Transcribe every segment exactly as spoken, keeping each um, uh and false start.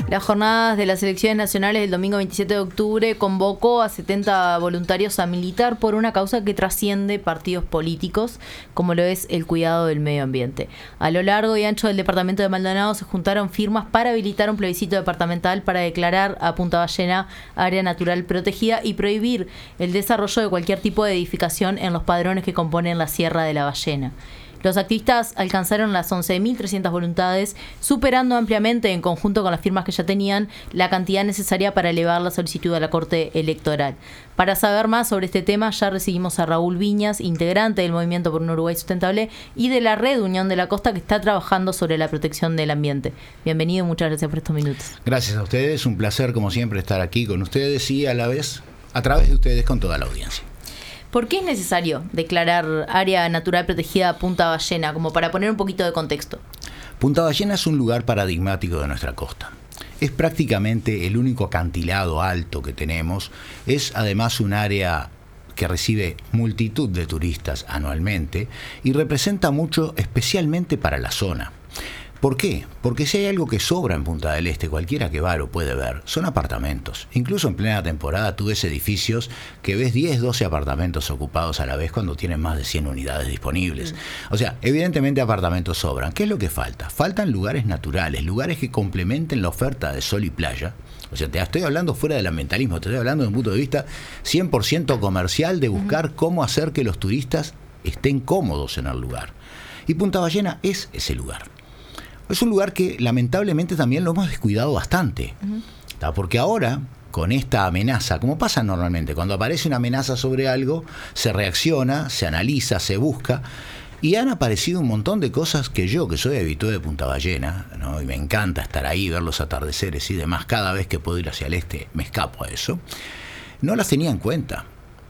Las jornadas de las elecciones nacionales del domingo veintisiete de octubre convocó a setenta voluntarios a militar por una causa que trasciende partidos políticos, como lo es el cuidado del medio ambiente. A lo largo y ancho del departamento de Maldonado se juntaron firmas para habilitar un plebiscito departamental para declarar a Punta Ballena área natural protegida y prohibir el desarrollo de cualquier tipo de edificación en los padrones que componen la Sierra de la Ballena. Los activistas alcanzaron las once mil trescientas voluntades, superando ampliamente, en conjunto con las firmas que ya tenían, la cantidad necesaria para elevar la solicitud a la Corte Electoral. Para saber más sobre este tema, ya recibimos a Raúl Viñas, integrante del Movimiento por un Uruguay Sustentable y de la Red Unión de la Costa, que está trabajando sobre la protección del ambiente. Bienvenido y muchas gracias por estos minutos. Gracias a ustedes, un placer como siempre estar aquí con ustedes y a la vez, a través de ustedes, con toda la audiencia. ¿Por qué es necesario declarar área natural protegida Punta Ballena? Como para poner un poquito de contexto. Punta Ballena es un lugar paradigmático de nuestra costa. Es prácticamente el único acantilado alto que tenemos. Es además un área que recibe multitud de turistas anualmente y representa mucho, especialmente para la zona. ¿Por qué? Porque si hay algo que sobra en Punta del Este, cualquiera que va lo puede ver, son apartamentos. Incluso en plena temporada tú ves edificios que ves diez, doce apartamentos ocupados a la vez cuando tienen más de cien unidades disponibles. O sea, evidentemente apartamentos sobran. ¿Qué es lo que falta? Faltan lugares naturales, lugares que complementen la oferta de sol y playa. O sea, te estoy hablando fuera del ambientalismo, te estoy hablando desde un punto de vista cien por ciento comercial de buscar cómo hacer que los turistas estén cómodos en el lugar. Y Punta Ballena es ese lugar. Es un lugar que lamentablemente también lo hemos descuidado bastante. Uh-huh. Porque ahora, con esta amenaza, como pasa normalmente, cuando aparece una amenaza sobre algo, se reacciona, se analiza, se busca, y han aparecido un montón de cosas que yo, que soy habitué de Punta Ballena, ¿no? Y me encanta estar ahí, ver los atardeceres y demás, cada vez que puedo ir hacia el este me escapo a eso, no las tenía en cuenta.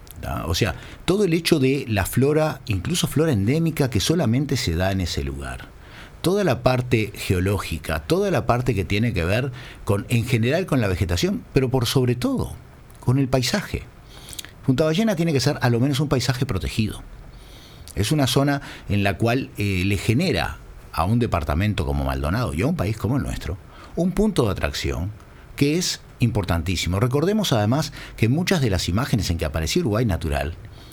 O sea, todo el hecho de la flora, incluso flora endémica, que solamente se da en ese lugar. Toda la parte geológica, toda la parte que tiene que ver con, en general, con la vegetación, pero por sobre todo con el paisaje. Punta Ballena tiene que ser a lo menos un paisaje protegido. Es una zona en la cual eh, le genera a un departamento como Maldonado y a un país como el nuestro un punto de atracción que es importantísimo. Recordemos además que muchas de las imágenes en que apareció Uruguay Natural,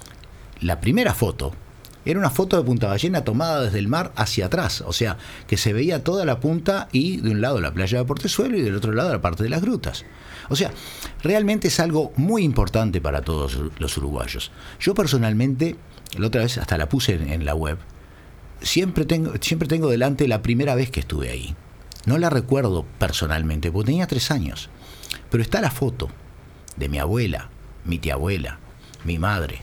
la primera foto era una foto de Punta Ballena tomada desde el mar hacia atrás, o sea, que se veía toda la punta y de un lado la playa de Portezuelo y del otro lado la parte de las grutas. O sea, realmente es algo muy importante para todos los uruguayos. Yo personalmente, la otra vez hasta la puse en, en la web, siempre tengo, siempre tengo delante la primera vez que estuve ahí. No la recuerdo personalmente, porque tenía tres años. Pero está la foto de mi abuela, mi tía abuela, mi madre,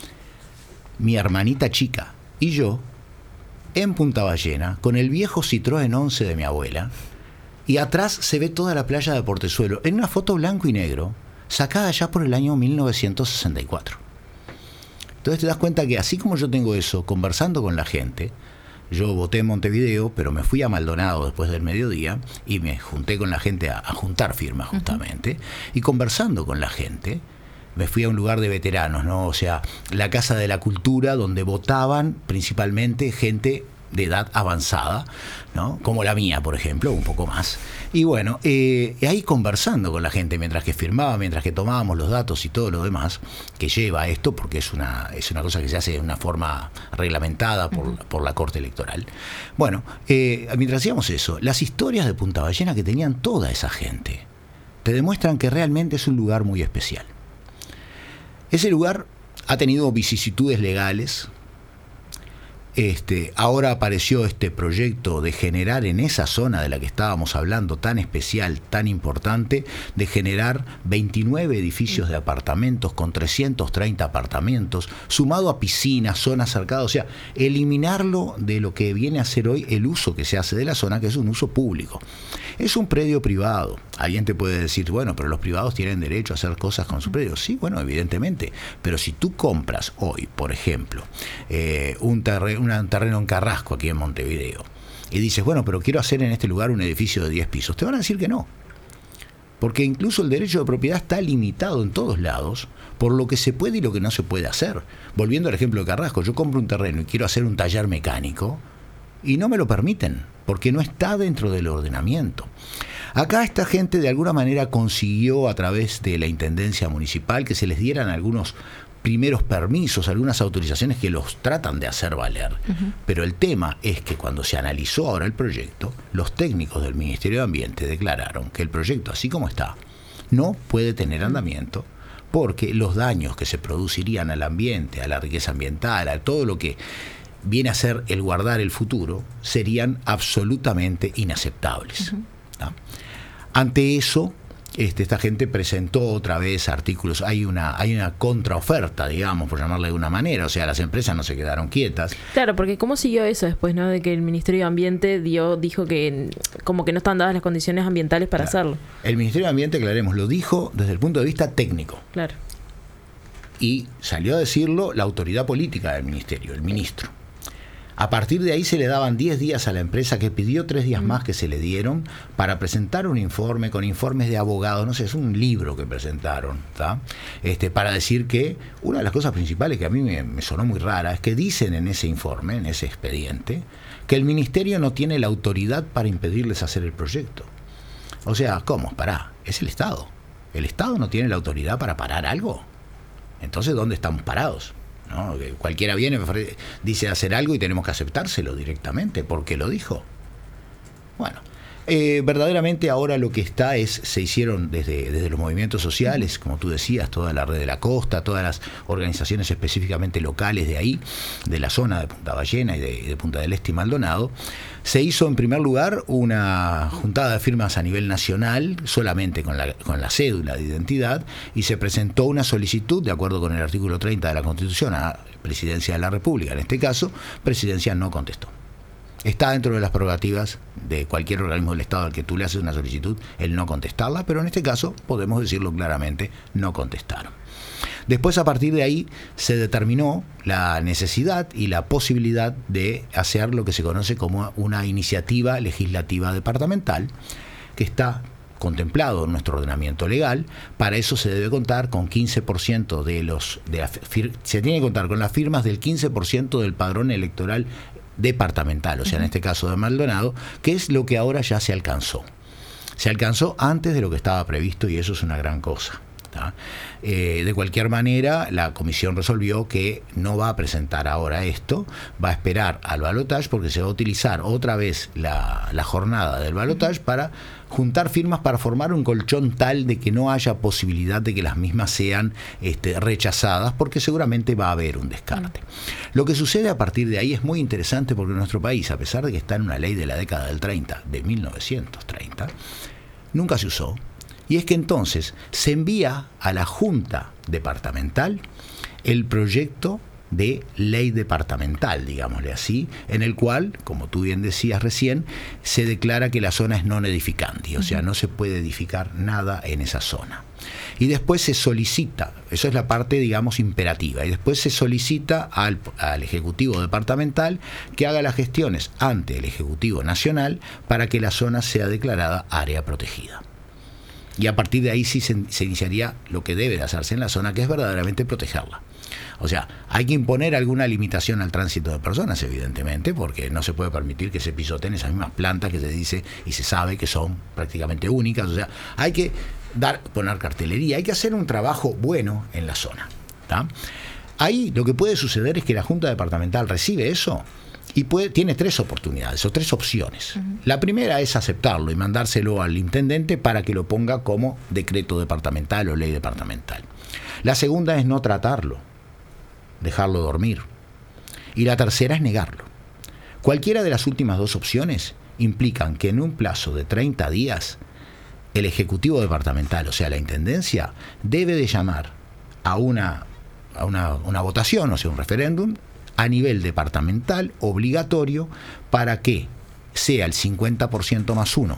mi hermanita chica y yo en Punta Ballena con el viejo Citroën once de mi abuela, y atrás se ve toda la playa de Portezuelo en una foto blanco y negro sacada ya por el año mil novecientos sesenta y cuatro. Entonces te das cuenta que así como yo tengo eso conversando con la gente, yo voté en Montevideo, pero me fui a Maldonado después del mediodía y me junté con la gente a, a juntar firmas justamente. Uh-huh. Y conversando con la gente me fui a un lugar de veteranos, ¿no? O sea, la Casa de la Cultura, donde votaban principalmente gente de edad avanzada, ¿no? Como la mía, por ejemplo, un poco más. Y bueno, eh, ahí conversando con la gente mientras que firmaba, mientras que tomábamos los datos y todo lo demás que lleva esto, porque es una, es una cosa que se hace de una forma reglamentada por, uh-huh. por la Corte Electoral. Bueno, eh, mientras hacíamos eso, las historias de Punta Ballena que tenían toda esa gente te demuestran que realmente es un lugar muy especial. Ese lugar ha tenido vicisitudes legales. Este, ahora apareció este proyecto de generar en esa zona de la que estábamos hablando, tan especial, tan importante, de generar veintinueve edificios de apartamentos con trescientos treinta apartamentos, sumado a piscinas, zonas cercadas, o sea, eliminarlo de lo que viene a ser hoy el uso que se hace de la zona, que es un uso público. Es un predio privado. Alguien te puede decir, bueno, pero los privados tienen derecho a hacer cosas con su predio. Sí, bueno, evidentemente. Pero si tú compras hoy, por ejemplo, eh, un, terre- un terreno en Carrasco, aquí en Montevideo, y dices, bueno, pero quiero hacer en este lugar un edificio de diez pisos, te van a decir que no. Porque incluso el derecho de propiedad está limitado en todos lados por lo que se puede y lo que no se puede hacer. Volviendo al ejemplo de Carrasco, yo compro un terreno y quiero hacer un taller mecánico y no me lo permiten, porque no está dentro del ordenamiento. Acá esta gente de alguna manera consiguió a través de la Intendencia Municipal que se les dieran algunos primeros permisos, algunas autorizaciones que los tratan de hacer valer. Uh-huh. Pero el tema es que cuando se analizó ahora el proyecto, los técnicos del Ministerio de Ambiente declararon que el proyecto, así como está, no puede tener andamiento porque los daños que se producirían al ambiente, a la riqueza ambiental, a todo lo que viene a ser el guardar el futuro, serían absolutamente inaceptables. Uh-huh. ¿No? Ante eso, Este, esta gente presentó otra vez artículos, hay una hay una contraoferta, digamos, por llamarle de una manera, o sea, las empresas no se quedaron quietas. Claro, porque ¿cómo siguió eso después, no? De que el Ministerio de Ambiente dio dijo que como que no están dadas las condiciones ambientales para Claro. hacerlo. El Ministerio de Ambiente, aclaremos, lo dijo desde el punto de vista técnico. Claro. Y salió a decirlo la autoridad política del ministerio, el ministro. A partir de ahí se le daban diez días a la empresa, que pidió tres días mm. más que se le dieron para presentar un informe con informes de abogados, no sé, es un libro que presentaron, ¿tá? Este, para decir que una de las cosas principales que a mí me, me sonó muy rara es que dicen en ese informe, en ese expediente, que el ministerio no tiene la autoridad para impedirles hacer el proyecto. O sea, ¿cómo? Pará, es el Estado. ¿El Estado no tiene la autoridad para parar algo? Entonces, ¿dónde estamos parados? ¿No? Que cualquiera viene, dice hacer algo y tenemos que aceptárselo directamente porque lo dijo. Bueno, eh, verdaderamente ahora lo que está es, se hicieron desde, desde los movimientos sociales, como tú decías, toda la red de la costa, todas las organizaciones específicamente locales de ahí, de la zona de Punta Ballena y de, de Punta del Este y Maldonado. Se hizo en primer lugar una juntada de firmas a nivel nacional, solamente con la, con la cédula de identidad, y se presentó una solicitud, de acuerdo con el artículo treinta de la Constitución, a Presidencia de la República. En este caso, Presidencia no contestó. Está dentro de las prerrogativas de cualquier organismo del Estado al que tú le haces una solicitud el no contestarla, pero en este caso, podemos decirlo claramente, no contestaron. Después, a partir de ahí, se determinó la necesidad y la posibilidad de hacer lo que se conoce como una iniciativa legislativa departamental, que está contemplado en nuestro ordenamiento legal. Para eso se debe contar con quince por ciento de los... De la, fir, se tiene que contar con las firmas del quince por ciento del padrón electoral departamental, o sea, en este caso de Maldonado, que es lo que ahora ya se alcanzó. Se alcanzó antes de lo que estaba previsto y eso es una gran cosa. Eh, de cualquier manera, la comisión resolvió que no va a presentar ahora esto, va a esperar al balotaje porque se va a utilizar otra vez la, la jornada del balotaje para juntar firmas para formar un colchón tal de que no haya posibilidad de que las mismas sean este, rechazadas, porque seguramente va a haber un descarte. Lo que sucede a partir de ahí es muy interesante porque nuestro país, a pesar de que está en una ley de la década del treinta, de mil novecientos treinta, nunca se usó. Y es que entonces se envía a la Junta Departamental el proyecto de ley departamental, digámosle así, en el cual, como tú bien decías recién, se declara que la zona es non edificandi, o sea, no se puede edificar nada en esa zona. Y después se solicita, eso es la parte, digamos, imperativa, y después se solicita al, al Ejecutivo Departamental que haga las gestiones ante el Ejecutivo Nacional para que la zona sea declarada área protegida. Y a partir de ahí sí se, se iniciaría lo que debe de hacerse en la zona, que es verdaderamente protegerla. O sea, hay que imponer alguna limitación al tránsito de personas, evidentemente, porque no se puede permitir que se pisoteen esas mismas plantas que se dice y se sabe que son prácticamente únicas. O sea, hay que dar, poner cartelería, hay que hacer un trabajo bueno en la zona, ¿tá? Ahí lo que puede suceder es que la Junta Departamental recibe eso y puede, tiene tres oportunidades o tres opciones. Uh-huh. La primera es aceptarlo y mandárselo al intendente para que lo ponga como decreto departamental o ley departamental. La segunda es no tratarlo, dejarlo dormir. Y la tercera es negarlo. Cualquiera de las últimas dos opciones implican que en un plazo de treinta días el Ejecutivo Departamental, o sea, la Intendencia, debe de llamar a una, a una, una votación, o sea, un referéndum, a nivel departamental obligatorio para que sea el cincuenta por ciento más uno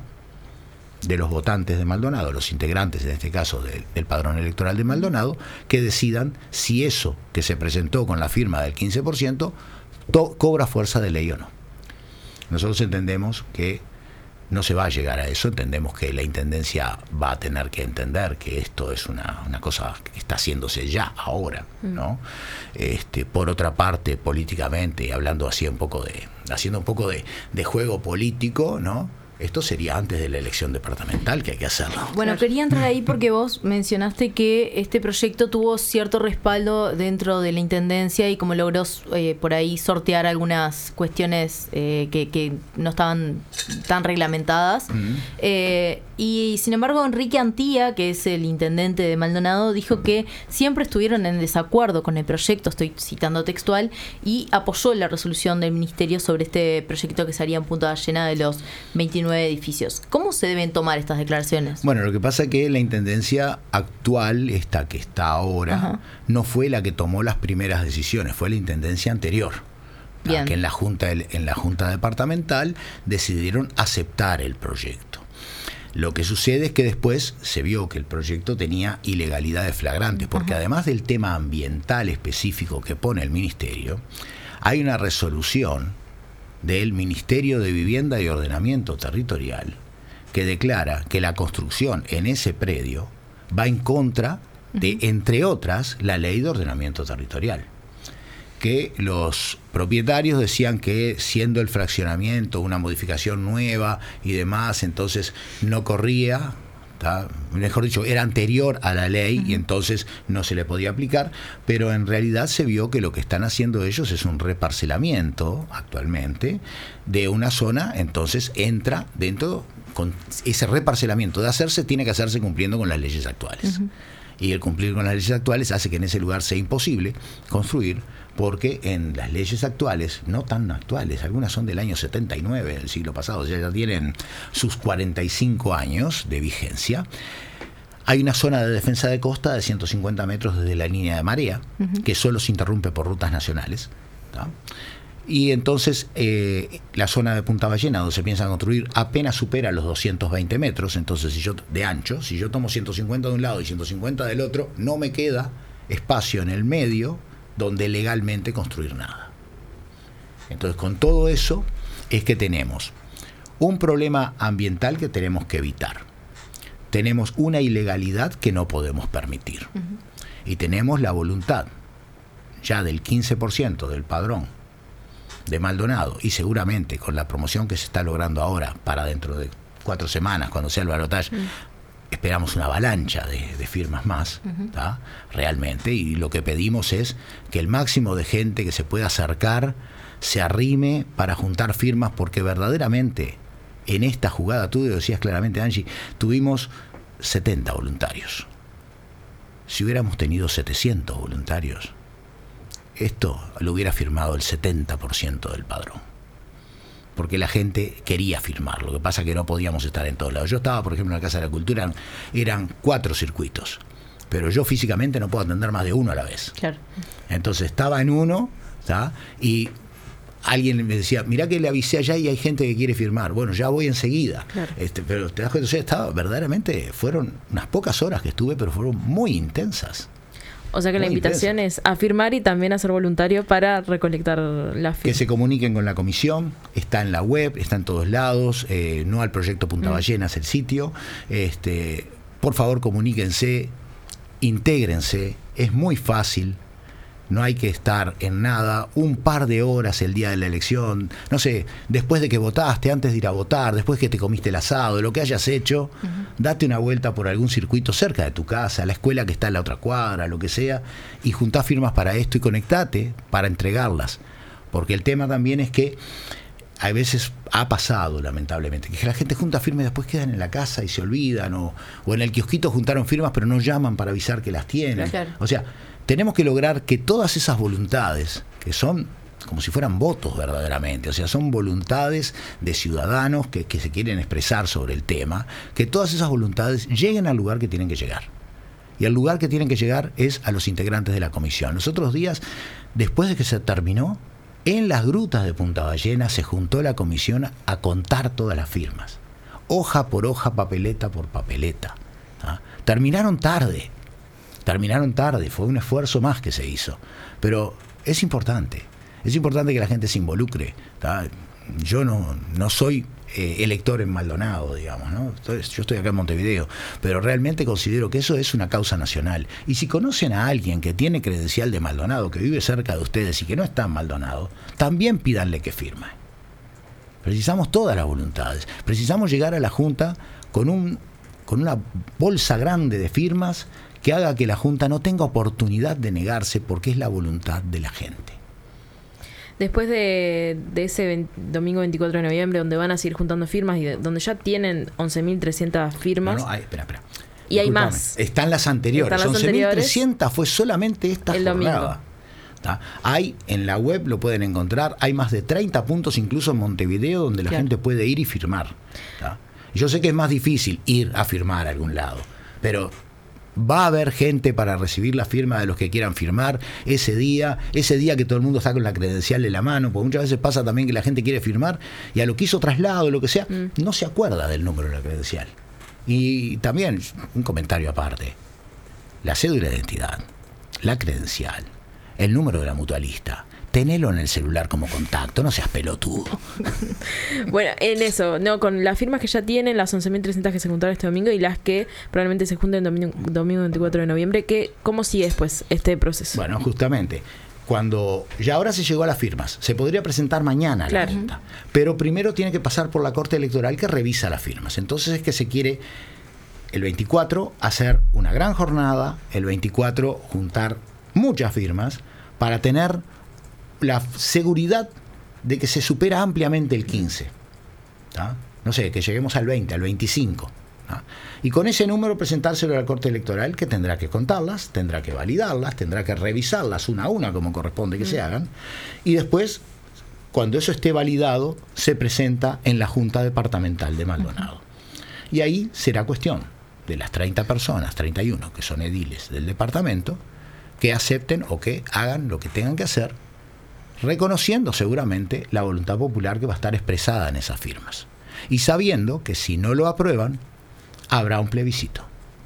de los votantes de Maldonado, los integrantes en este caso del, del padrón electoral de Maldonado, que decidan si eso que se presentó con la firma del quince por ciento to, cobra fuerza de ley o no. Nosotros entendemos que no se va a llegar a eso, entendemos que la Intendencia va a tener que entender que esto es una, una cosa que está haciéndose ya, ahora, ¿no? Este, por otra parte, políticamente, hablando así un poco de, haciendo un poco de, de juego político, ¿no? Esto sería antes de la elección departamental, que hay que hacerlo. Bueno, claro. Quería entrar ahí porque vos mencionaste que este proyecto tuvo cierto respaldo dentro de la Intendencia y como logró eh, por ahí sortear algunas cuestiones eh, que, que no estaban tan reglamentadas. Mm. Eh, y sin embargo, Enrique Antía, que es el intendente de Maldonado, dijo que siempre estuvieron en desacuerdo con el proyecto, estoy citando textual, y apoyó la resolución del ministerio sobre este proyecto que se haría en Punta Ballena de los veintinueve edificios. ¿Cómo se deben tomar estas declaraciones? Bueno, lo que pasa es que la intendencia actual, esta que está ahora, Ajá. no fue la que tomó las primeras decisiones, fue la intendencia anterior. Que en la junta en la junta departamental decidieron aceptar el proyecto. Lo que sucede es que después se vio que el proyecto tenía ilegalidades flagrantes, porque Ajá. además del tema ambiental específico que pone el ministerio, hay una resolución del Ministerio de Vivienda y Ordenamiento Territorial que declara que la construcción en ese predio va en contra de, entre otras, la Ley de Ordenamiento Territorial. Que los propietarios decían que siendo el fraccionamiento una modificación nueva y demás, entonces no corría, ¿tá? Mejor dicho, era anterior a la ley y entonces no se le podía aplicar, pero en realidad se vio que lo que están haciendo ellos es un reparcelamiento actualmente de una zona, entonces entra dentro, con ese reparcelamiento de hacerse, tiene que hacerse cumpliendo con las leyes actuales. Uh-huh. Y el cumplir con las leyes actuales hace que en ese lugar sea imposible construir, porque en las leyes actuales, no tan actuales, algunas son del año setenta y nueve, del siglo pasado, o sea, ya tienen sus cuarenta y cinco años de vigencia, hay una zona de defensa de costa de ciento cincuenta metros desde la línea de marea, uh-huh. que solo se interrumpe por rutas nacionales, ¿tá? Y entonces eh, la zona de Punta Ballena, donde se piensa construir, apenas supera los doscientos veinte metros, entonces si yo de ancho, si yo tomo ciento cincuenta de un lado y ciento cincuenta del otro, no me queda espacio en el medio donde legalmente construir nada. Entonces, con todo eso es que tenemos un problema ambiental que tenemos que evitar. Tenemos una ilegalidad que no podemos permitir. Uh-huh. Y tenemos la voluntad ya del quince por ciento del padrón de Maldonado, y seguramente con la promoción que se está logrando ahora para dentro de cuatro semanas, cuando sea el balotaje, uh-huh. esperamos una avalancha de, de firmas más, uh-huh. ¿tá? Realmente, y lo que pedimos es que el máximo de gente que se pueda acercar se arrime para juntar firmas, porque verdaderamente en esta jugada, tú lo decías claramente, Angie, tuvimos setenta voluntarios. Si hubiéramos tenido setecientos voluntarios, esto lo hubiera firmado el setenta por ciento del padrón, porque la gente quería firmar. Lo que pasa es que no podíamos estar en todos lados. Yo estaba, por ejemplo, en la Casa de la Cultura, eran cuatro circuitos, pero yo físicamente no puedo atender más de uno a la vez. Claro. Entonces estaba en uno, ¿tá? Y alguien me decía, mirá que le avisé allá y hay gente que quiere firmar. Bueno, ya voy enseguida. Claro. Este, pero te das cuenta, o sea, estaba, verdaderamente fueron unas pocas horas que estuve, pero fueron muy intensas. O sea que Muy la invitación intensa. Es a firmar y también a ser voluntario para recolectar la firma. Que se comuniquen con la comisión, está en la web, está en todos lados, eh, no al proyecto Punta mm. Ballena es el sitio. Este, por favor, comuníquense, intégrense, es muy fácil. No hay que estar en nada, un par de horas el día de la elección, no sé, después de que votaste, antes de ir a votar, después que te comiste el asado, lo que hayas hecho, uh-huh. date una vuelta por algún circuito cerca de tu casa, la escuela que está en la otra cuadra, lo que sea, y juntá firmas para esto y conectate para entregarlas. Porque el tema también es que a veces ha pasado, lamentablemente, que la gente junta firmas y después quedan en la casa y se olvidan, o, o en el kiosquito juntaron firmas pero no llaman para avisar que las tienen. Claro. O sea, tenemos que lograr que todas esas voluntades, que son como si fueran votos verdaderamente, o sea, son voluntades de ciudadanos que, que se quieren expresar sobre el tema, que todas esas voluntades lleguen al lugar que tienen que llegar. Y al lugar que tienen que llegar es a los integrantes de la comisión. Los otros días, después de que se terminó, en las grutas de Punta Ballena se juntó la comisión a contar todas las firmas. Hoja por hoja, papeleta por papeleta. ¿Ah? Terminaron tarde. Terminaron tarde, fue un esfuerzo más que se hizo, pero es importante, es importante que la gente se involucre, ¿tá? Yo no, no soy eh, elector en Maldonado, digamos, ¿no? Entonces, yo estoy acá en Montevideo, pero realmente considero que eso es una causa nacional. Y si conocen a alguien que tiene credencial de Maldonado, que vive cerca de ustedes y que no está en Maldonado, también pídanle que firme. Precisamos todas las voluntades. Precisamos llegar a la Junta con, un, con una bolsa grande de firmas que haga que la Junta no tenga oportunidad de negarse, porque es la voluntad de la gente. Después de, de ese veinte, domingo veinticuatro de noviembre, donde van a seguir juntando firmas y de, donde ya tienen once mil trescientas firmas. No, no, hay, espera, espera. Y hay Disculpame. más. Están las anteriores. once mil trescientas fue solamente esta el jornada. Domingo. ¿Tá? Hay, en la web lo pueden encontrar, hay más de treinta puntos incluso en Montevideo donde la claro. gente puede ir y firmar. ¿Tá? Yo sé que es más difícil ir a firmar a algún lado, pero va a haber gente para recibir la firma de los que quieran firmar ese día, ese día que todo el mundo está con la credencial en la mano, porque muchas veces pasa también que la gente quiere firmar y a lo que hizo traslado, lo que sea, mm. no se acuerda del número de la credencial. Y también, un comentario aparte, la cédula de identidad, la credencial, el número de la mutualista, tenelo en el celular como contacto, no seas pelotudo. Bueno, en eso, no, con las firmas que ya tienen, las once mil trescientas que se juntaron este domingo y las que probablemente se junten el domingo, domingo veinticuatro de noviembre, que, ¿cómo sigue después este proceso? Bueno, justamente, cuando ya ahora se llegó a las firmas, se podría presentar mañana a la claro. Junta, pero primero tiene que pasar por la Corte Electoral que revisa las firmas. Entonces es que se quiere el veinticuatro hacer una gran jornada, el veinticuatro juntar muchas firmas para tener la seguridad de que se supera ampliamente el quince. ¿Tá? No sé, que lleguemos al veinte, al veinticinco. ¿tá? Y con ese número presentárselo a la Corte Electoral, que tendrá que contarlas, tendrá que validarlas, tendrá que revisarlas una a una como corresponde que mm. se hagan. Y después, cuando eso esté validado, se presenta en la Junta Departamental de Maldonado. Y ahí será cuestión de las treinta personas, treinta y uno, que son ediles del departamento, que acepten o que hagan lo que tengan que hacer, reconociendo seguramente la voluntad popular que va a estar expresada en esas firmas. Y sabiendo que si no lo aprueban, habrá un plebiscito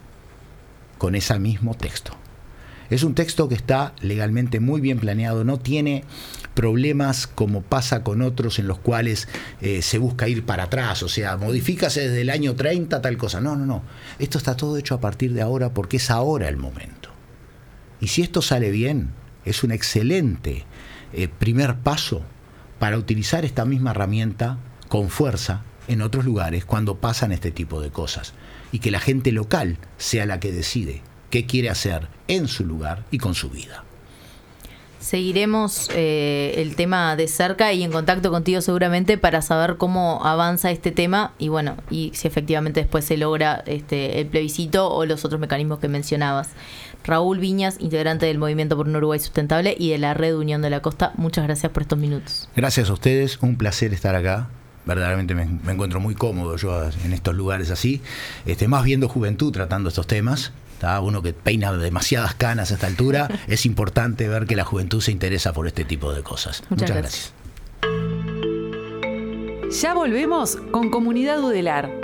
con ese mismo texto. Es un texto que está legalmente muy bien planeado, no tiene problemas como pasa con otros en los cuales eh, se busca ir para atrás, o sea, modifícase desde el año treinta tal cosa. No, no, no. Esto está todo hecho a partir de ahora porque es ahora el momento. Y si esto sale bien, es un excelente eh, primer paso para utilizar esta misma herramienta con fuerza en otros lugares cuando pasan este tipo de cosas. Y que la gente local sea la que decide qué quiere hacer en su lugar y con su vida. Seguiremos eh, el tema de cerca y en contacto contigo seguramente para saber cómo avanza este tema y bueno, y si efectivamente después se logra este el plebiscito o los otros mecanismos que mencionabas. Raúl Viñas, integrante del Movimiento por un Uruguay Sustentable y de la Red Unión de la Costa, muchas gracias por estos minutos. Gracias a ustedes, un placer estar acá. Verdaderamente me, me encuentro muy cómodo yo en estos lugares así, este, más viendo juventud tratando estos temas. ¿Tá? Uno que peina demasiadas canas a esta altura, es importante ver que la juventud se interesa por este tipo de cosas. Muchas, Muchas gracias. gracias. Ya volvemos con Comunidad Udelar.